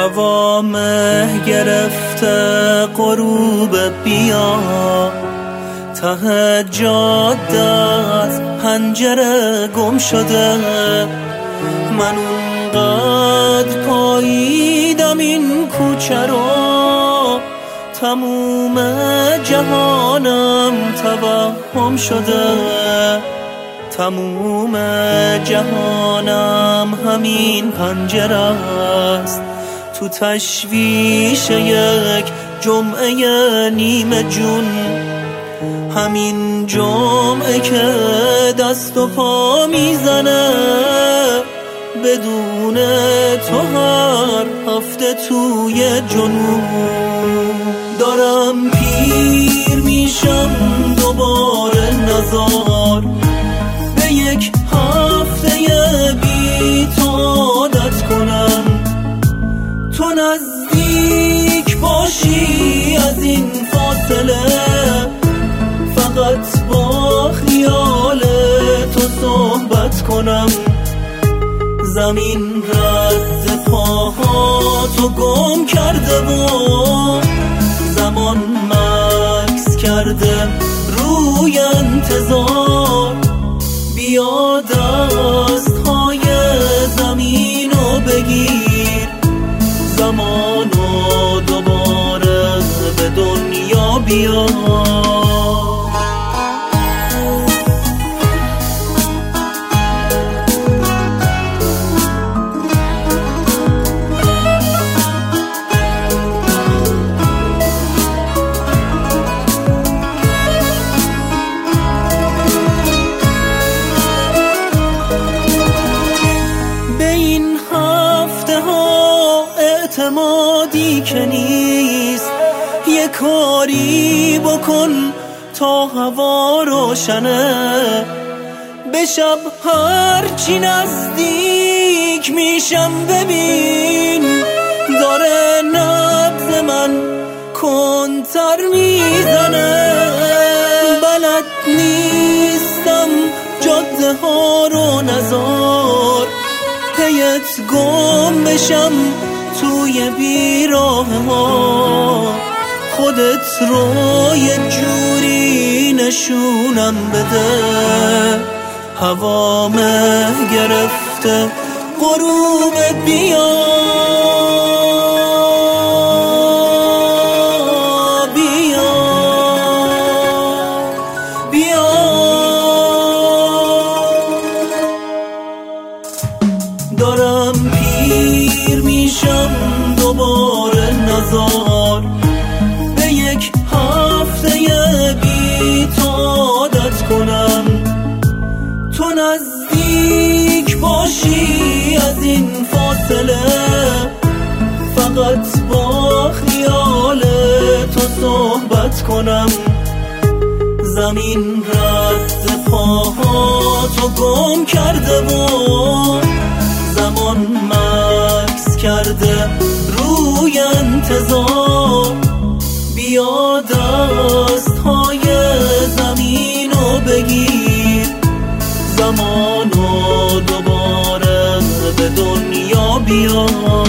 هوا مه گرفته غروب بیا، ته جاده از پنجره گم شده. من اونقدر پاییدم این کوچه رو، تموم جهانم توهم شده. تموم جهانم همین پنجره است، تو تشویش یک جمعه نیمه جون. همین جمعه که دست و پا میزنه، بدون تو هر هفته توی جنون. دارم پیر میشم دوباره نزار، به یک هفته بی تو عادت کنم. تو نزدیک باشی از این فاصله، فقط با خیال تو صحبت کنم. زمین رد پاهاتو گم کرده و زمان مکث کرده روی انتظار. بیا دستهای زمینو بگیر، زمانو دوباره به دنیا بیار. اعتمادی که نیست، یه کاری بکن تا هوا روشنه. به شب هرچی نزدیک میشم ببین، داره نبض من کنتر میزنه. بلد نیستم جاده ها رو نزار، پیت گم بشم توی بیراه ها. خودت رو یه جوری نشونم بده، هوا مه گرفته غروب بیا. بیا بیا دارم پیر میشم دوباره نزار، به یک هفته بی تو عادت کنم. تو نزدیک باشی از این فاصله، فقط با خیال تو صحبت کنم. زمین رد پاهاتو گم کرده و زمان مکث کرده روی انتظار. بیا دستهای زمینو بگیر، زمانو دوباره به دنیا بیار.